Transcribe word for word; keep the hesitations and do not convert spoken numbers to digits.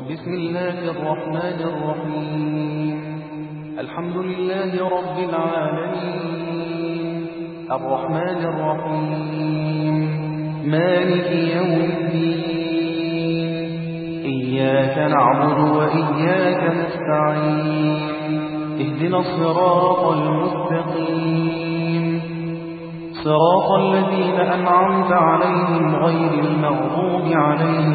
بسم الله الرحمن الرحيم. الحمد لله رب العالمين الرحمن الرحيم مالك يوم الدين إياك نعبد وإياك نستعين اهدنا الصراط المستقيم صراط الذين أنعمت عليهم غير المغضوب عليهم